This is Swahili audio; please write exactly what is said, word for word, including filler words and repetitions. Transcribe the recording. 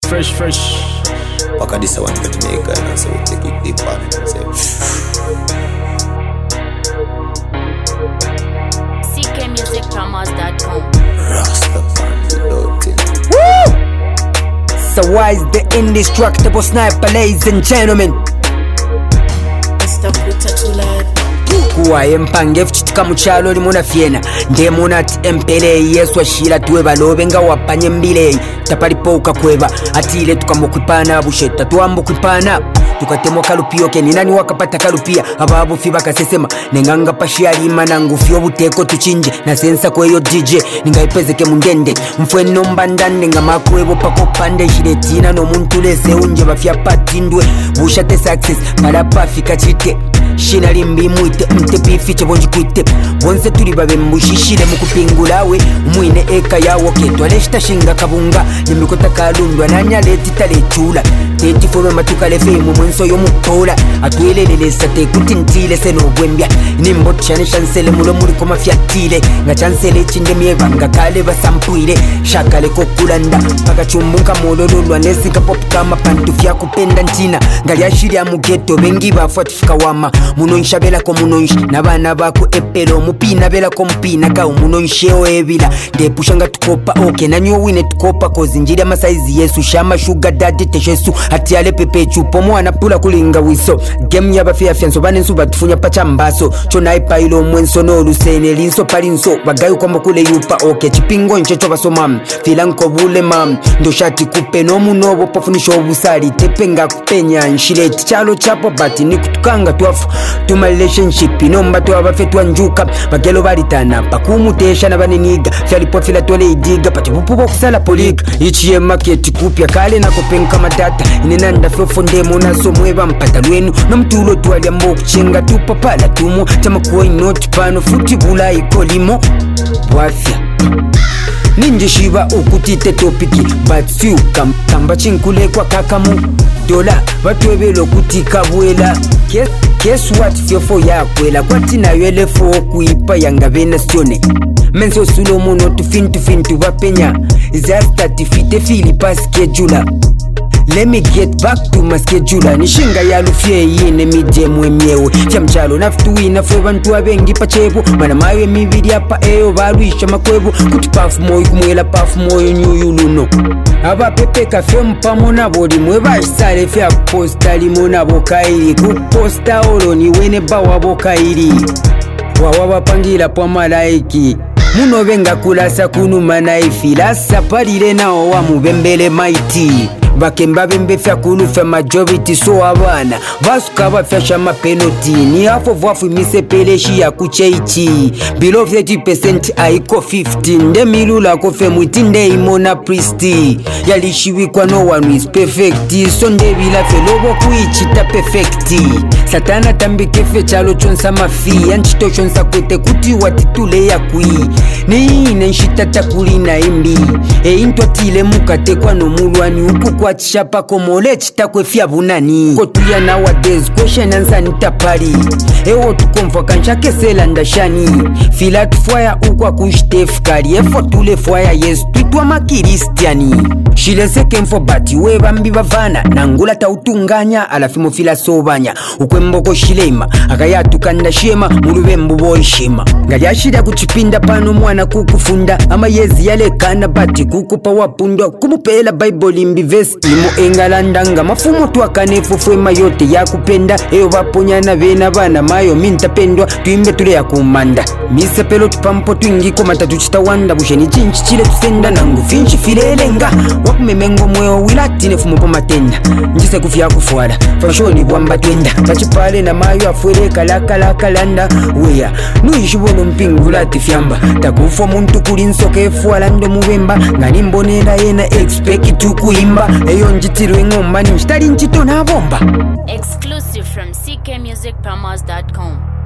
Fresh, fresh. Waka this one to Jamaica and so we take it deep on it and say C K music promos dot com. Rastafari without it. So why is the indestructible sniper, ladies and gentlemen? Mister Puta too loud. Kuwaye mpange fuchitika muchalo limuna fiena ndemuna ati empele yesu ashira tuwe balobe nga wapanye mbile tapalipo ukakweba atile tukamukwipana busheta tuambu kwipana tukatemo kalupio ke ninani wakapata kalupia ababu fiba kasesema nenganga pashiali manangu fio buteko tuchinje na sensa kweyo D J ningaipezeke mundende mfweno mbandande nga makwebo pako pande shiretina no muntu lese unje bafya patindwe bushate success malapa fika chite shina limbi mwite mte pifiche bonji kwite bonse tuli babe mbushishire mukupingulawe umwine eka yawo ketwa leshita shinga kabunga nimikota kalundwa nanya leti talechula teti fome matuka lefemu mwenso yomupola atwelelele sate kutintile seno bwembya nimbo chane chancele mulo muri koma fiatile nga chancele chinde mieva nga kale basampuile shakale kokulanda paka chumbunka molololwa nesika pop kama pantu fya kupenda ntina ngali ashiri ya mugeto bengi bafuatifika wama munoisha bela ko munoisha nabana bako epelo mupina bela ko mupina ka munoisha oebila depushanga tukopa okay nanyo wine tukopa kozi njiri amasaizi yesu shama sugar daddy teshesu ati ale pepe chupo mwana pula kulinga wiso game yaba fia fianso banensu batufunya pacha mbaso chona ipailo mwenso no lusene linso palinso bagayo kwamba kule yupa okay chipingo nchecho basoma filanko bule mam ndo shati kupe no munobo pofunisho obusali tepenga kupenya nshileti chalo chapo bati nikutukanga tuafu tuma relationship inomba to abafetwa njuka bagelo balitana pakumutesha nabaneniga fyalipo fila tole idiga pati bupubo kusala polika ichiye market kupya kale na kopenka madata inenanda fofo ndemo naso mweba mpata lwenu nomtulo twali ambo kuchenga tupapala tumo tamakuwa inoti pano futi bula ikolimo wafya ninje shiba ukutite topiki but few kam kamba chinkule kwa kakamu dola batwebelo kutika bwela kes kes what fyofo yakwela kwati nayo elefo kuipa yanga benasione menso sulo muno tufintu fintu bapenya zasta tifite filipa schedule. Let me get back to my schedule. Nishinga ya lufye yine midemwe myewe Fya mchalo naftuwi na fwe bantu abengi pachebo Mana mawe mibidi hapa eo baruisha makwebu Kuti pafu moyo kumwela pafu moyo nyuyu luno Aba pepe kafe mpamo na bodi mweba isale fya posta limo na bokairi Kuposta olo ni wene bawa bokairi Wawa pangila pa malaiki Muno benga kulasa kunu manaifi Lasa parire nao wa mubembele maiti bakemba bembe fya kulu fya majority so abana basuka bafyasha mapenalty ni hafo vafu misepeleshi ya kucheichi below thirty percent aiko fifty nde milula ko fe mwitinde imona priesti yalishiwikwa no one is perfect so nde bila fe lobo kuichita perfect satana tambike fe chalo chonsa mafi anchito chonsa kwete kuti watitule ya kui ni nenshita takuli na imbi e into tile mukate kwa no mulwani uku kwa chapa komole chitakwe fya bunani kotuya nowadays question answer nitapali ewo tukomfa kanchake sela ndashani fila tufaya ukwa kushtefkari efo tule faya yes twitwa makiristiani shilese kemfo bati we bambi bavana nangula tautunganya alafimo fila sobanya ukwemboko shilema akayatukanda shema mulubembu boishema ngayashida kuchipinda pano mwana kukufunda ama yezi yale kana bati kukupa wapundwa kumupela bible imbi verse imo engalandanga mafumo twakanefu fwema yote ya kupenda eyo baponyana bena bana mayo mintapendwa tuimbe tule ya kumanda mise pelo tupampo twingiko matatu chitawanda busheni chinchi chile tusenda nangu finchi filelenga wakumemengo mweo wilatine fumo po matenda njise kufya kufuada fashoni bwamba twenda tachipale na mayo afuere kalakala kalanda weya nuishibono mpingula tifyamba takufo muntu kulinsoke fualando mubemba ngani mbonela yena expect tukuimba eyo njitirwe ngomba ni mstari nchito na bomba. Exclusive from C K music promos dot com.